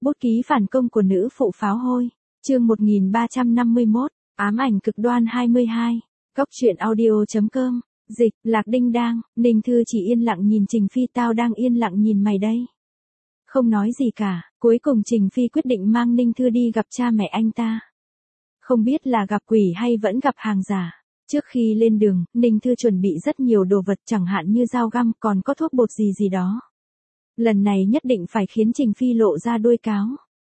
Bút ký phản công của nữ phụ pháo hôi. Chương 1351, ám ảnh cực đoan 22. Góc truyện audio.com. Dịch, Lạc Đinh Đang, Ninh Thư chỉ yên lặng nhìn Trình Phi, tao đang yên lặng nhìn mày đây. Không nói gì cả, cuối cùng Trình Phi quyết định mang Ninh Thư đi gặp cha mẹ anh ta. Không biết là gặp quỷ hay vẫn gặp hàng giả. Trước khi lên đường, Ninh Thư chuẩn bị rất nhiều đồ vật, chẳng hạn như dao găm, còn có thuốc bột gì đó. Lần này nhất định phải khiến Trình Phi lộ ra đuôi cáo.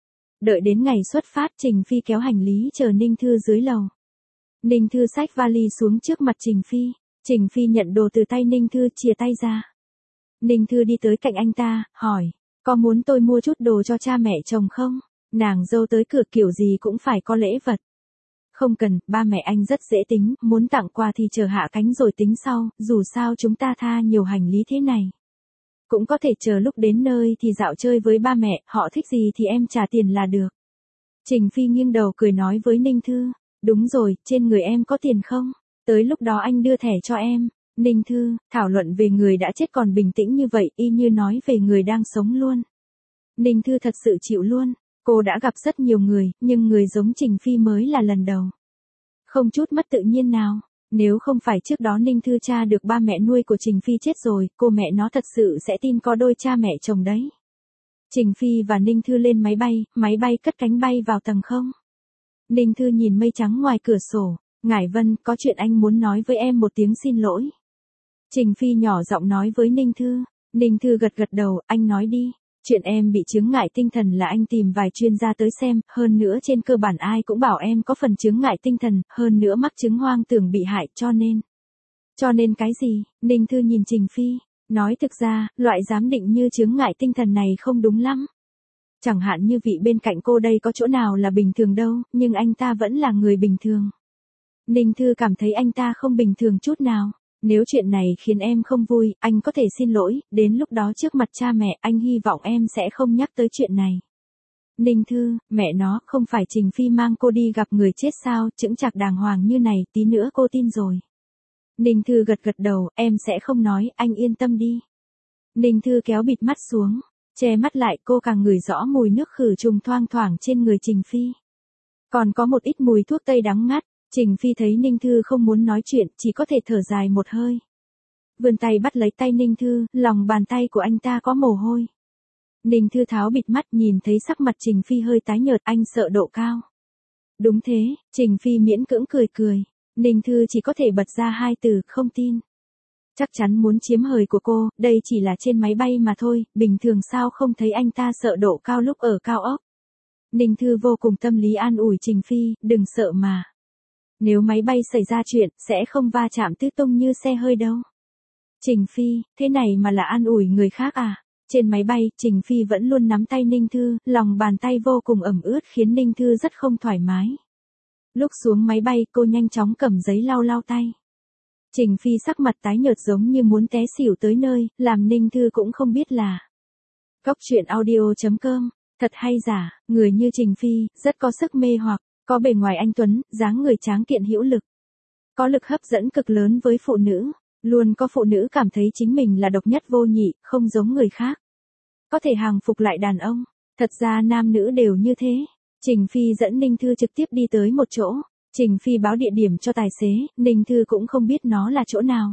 Đợi đến ngày xuất phát, Trình Phi kéo hành lý chờ Ninh Thư dưới lầu. Ninh Thư xách vali xuống trước mặt Trình Phi. Trình Phi nhận đồ từ tay Ninh Thư, chìa tay ra. Ninh Thư đi tới cạnh anh ta, hỏi, có muốn tôi mua chút đồ cho cha mẹ chồng không? Nàng dâu tới cửa kiểu gì cũng phải có lễ vật. Không cần, ba mẹ anh rất dễ tính, muốn tặng quà thì chờ hạ cánh rồi tính sau, dù sao chúng ta tha nhiều hành lý thế này. Cũng có thể chờ lúc đến nơi thì dạo chơi với ba mẹ, họ thích gì thì em trả tiền là được. Trình Phi nghiêng đầu cười nói với Ninh Thư, đúng rồi, trên người em có tiền không? Tới lúc đó anh đưa thẻ cho em. Ninh Thư, thảo luận về người đã chết còn bình tĩnh như vậy, y như nói về người đang sống luôn. Ninh Thư thật sự chịu luôn, cô đã gặp rất nhiều người, nhưng người giống Trình Phi mới là lần đầu. Không chút mất tự nhiên nào. Nếu không phải trước đó Ninh Thư tra được ba mẹ nuôi của Trình Phi chết rồi, cô mẹ nó thật sự sẽ tin có đôi cha mẹ chồng đấy. Trình Phi và Ninh Thư lên máy bay cất cánh bay vào tầng không. Ninh Thư nhìn mây trắng ngoài cửa sổ, Ngải Vân, có chuyện anh muốn nói với em một tiếng xin lỗi. Trình Phi nhỏ giọng nói với Ninh Thư. Ninh Thư gật gật đầu, anh nói đi. Chuyện em bị chứng ngại tinh thần là anh tìm vài chuyên gia tới xem, hơn nữa trên cơ bản ai cũng bảo em có phần chứng ngại tinh thần, hơn nữa mắc chứng hoang tưởng bị hại, cho nên. Cho nên cái gì? Ninh Thư nhìn Trình Phi, nói thực ra, loại giám định như chứng ngại tinh thần này không đúng lắm. Chẳng hạn như vị bên cạnh cô đây có chỗ nào là bình thường đâu, nhưng anh ta vẫn là người bình thường. Ninh Thư cảm thấy anh ta không bình thường chút nào. Nếu chuyện này khiến em không vui, anh có thể xin lỗi, đến lúc đó trước mặt cha mẹ, anh hy vọng em sẽ không nhắc tới chuyện này. Ninh Thư, mẹ nó, không phải Trình Phi mang cô đi gặp người chết sao, chững chạc đàng hoàng như này, tí nữa cô tin rồi. Ninh Thư gật gật đầu, em sẽ không nói, anh yên tâm đi. Ninh Thư kéo bịt mắt xuống, che mắt lại, cô càng ngửi rõ mùi nước khử trùng thoang thoảng trên người Trình Phi. Còn có một ít mùi thuốc tây đắng ngắt. Trình Phi thấy Ninh Thư không muốn nói chuyện, chỉ có thể thở dài một hơi. Vươn tay bắt lấy tay Ninh Thư, lòng bàn tay của anh ta có mồ hôi. Ninh Thư tháo bịt mắt, nhìn thấy sắc mặt Trình Phi hơi tái nhợt, anh sợ độ cao. Đúng thế, Trình Phi miễn cưỡng cười. Ninh Thư chỉ có thể bật ra hai từ, không tin. Chắc chắn muốn chiếm hời của cô, đây chỉ là trên máy bay mà thôi, bình thường sao không thấy anh ta sợ độ cao lúc ở cao ốc. Ninh Thư vô cùng tâm lý an ủi Trình Phi, đừng sợ mà. Nếu máy bay xảy ra chuyện, sẽ không va chạm tứ tung như xe hơi đâu. Trình Phi, thế này mà là an ủi người khác à? Trên máy bay, Trình Phi vẫn luôn nắm tay Ninh Thư, lòng bàn tay vô cùng ẩm ướt khiến Ninh Thư rất không thoải mái. Lúc xuống máy bay, cô nhanh chóng cầm giấy lau tay. Trình Phi sắc mặt tái nhợt giống như muốn té xỉu tới nơi, làm Ninh Thư cũng không biết là. Góc truyện audio.com, thật hay giả, người như Trình Phi, rất có sức mê hoặc. Có bề ngoài anh tuấn, dáng người tráng kiện hữu lực. Có lực hấp dẫn cực lớn với phụ nữ. Luôn có phụ nữ cảm thấy chính mình là độc nhất vô nhị, không giống người khác. Có thể hàng phục lại đàn ông. Thật ra nam nữ đều như thế. Trình Phi dẫn Ninh Thư trực tiếp đi tới một chỗ. Trình Phi báo địa điểm cho tài xế, Ninh Thư cũng không biết nó là chỗ nào.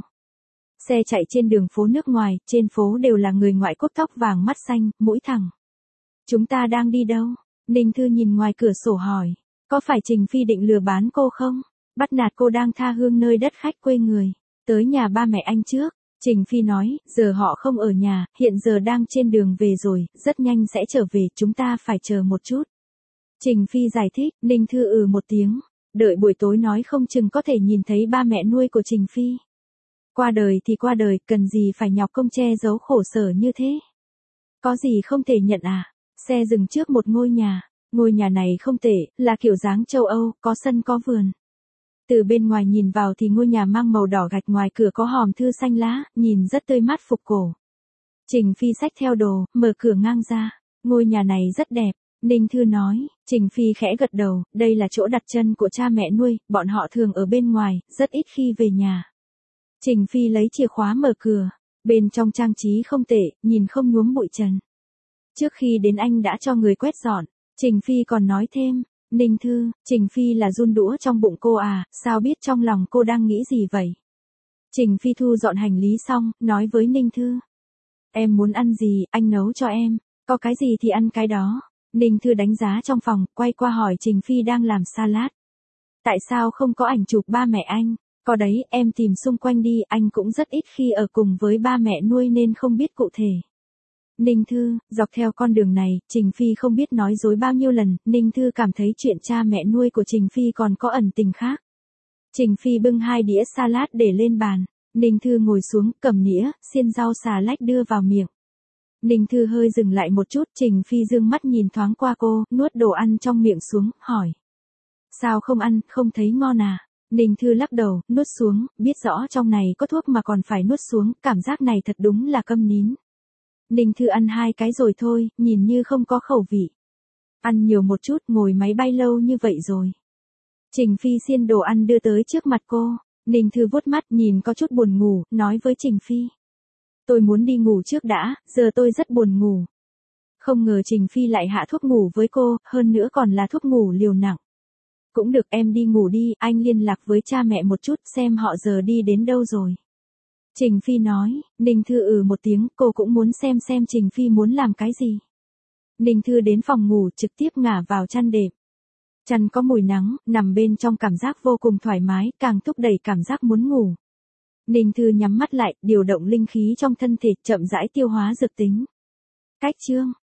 Xe chạy trên đường phố nước ngoài, trên phố đều là người ngoại quốc tóc vàng mắt xanh, mũi thẳng. Chúng ta đang đi đâu? Ninh Thư nhìn ngoài cửa sổ hỏi. Có phải Trình Phi định lừa bán cô không? Bắt nạt cô đang tha hương nơi đất khách quê người. Tới nhà ba mẹ anh trước. Trình Phi nói, giờ họ không ở nhà, hiện giờ đang trên đường về rồi, rất nhanh sẽ trở về, chúng ta phải chờ một chút. Trình Phi giải thích, Ninh Thư một tiếng. Đợi buổi tối nói không chừng có thể nhìn thấy ba mẹ nuôi của Trình Phi. Qua đời thì qua đời, cần gì phải nhọc công che giấu khổ sở như thế? Có gì không thể nhận à? Xe dừng trước một ngôi nhà. Ngôi nhà này không tệ, là kiểu dáng châu Âu, có sân có vườn. Từ bên ngoài nhìn vào thì ngôi nhà mang màu đỏ gạch, ngoài cửa có hòm thư xanh lá, nhìn rất tươi mát phục cổ. Trình Phi xách theo đồ, mở cửa ngang ra. Ngôi nhà này rất đẹp, Ninh Thư nói. Trình Phi khẽ gật đầu, đây là chỗ đặt chân của cha mẹ nuôi, bọn họ thường ở bên ngoài, rất ít khi về nhà. Trình Phi lấy chìa khóa mở cửa, bên trong trang trí không tệ, nhìn không nhuốm bụi trần. Trước khi đến anh đã cho người quét dọn. Trình Phi còn nói thêm, Ninh Thư, Trình Phi là run đũa trong bụng cô à, sao biết trong lòng cô đang nghĩ gì vậy? Trình Phi thu dọn hành lý xong, nói với Ninh Thư. Em muốn ăn gì, anh nấu cho em, có cái gì thì ăn cái đó. Ninh Thư đánh giá trong phòng, quay qua hỏi Trình Phi đang làm salad. Tại sao không có ảnh chụp ba mẹ anh? Có đấy, em tìm xung quanh đi, anh cũng rất ít khi ở cùng với ba mẹ nuôi nên không biết cụ thể. Ninh Thư, dọc theo con đường này, Trình Phi không biết nói dối bao nhiêu lần, Ninh Thư cảm thấy chuyện cha mẹ nuôi của Trình Phi còn có ẩn tình khác. Trình Phi bưng 2 đĩa salad để lên bàn. Ninh Thư ngồi xuống, cầm nĩa, xiên rau xà lách đưa vào miệng. Ninh Thư hơi dừng lại một chút, Trình Phi dương mắt nhìn thoáng qua cô, nuốt đồ ăn trong miệng xuống, hỏi. Sao không ăn, không thấy ngon à? Ninh Thư lắc đầu, nuốt xuống, biết rõ trong này có thuốc mà còn phải nuốt xuống, cảm giác này thật đúng là câm nín. Ninh Thư ăn 2 cái rồi thôi, nhìn như không có khẩu vị. Ăn nhiều một chút, ngồi máy bay lâu như vậy rồi. Trình Phi xiên đồ ăn đưa tới trước mặt cô. Ninh Thư vuốt mắt nhìn có chút buồn ngủ, nói với Trình Phi. Tôi muốn đi ngủ trước đã, giờ tôi rất buồn ngủ. Không ngờ Trình Phi lại hạ thuốc ngủ với cô, hơn nữa còn là thuốc ngủ liều nặng. Cũng được, em đi ngủ đi, anh liên lạc với cha mẹ một chút xem họ giờ đi đến đâu rồi. Trình Phi nói. Ninh Thư một tiếng, cô cũng muốn xem Trình Phi muốn làm cái gì. Ninh Thư đến phòng ngủ trực tiếp ngả vào chăn đệm. Chăn có mùi nắng, nằm bên trong cảm giác vô cùng thoải mái, càng thúc đẩy cảm giác muốn ngủ. Ninh Thư nhắm mắt lại, điều động linh khí trong thân thể, chậm rãi tiêu hóa dược tính. Cách chương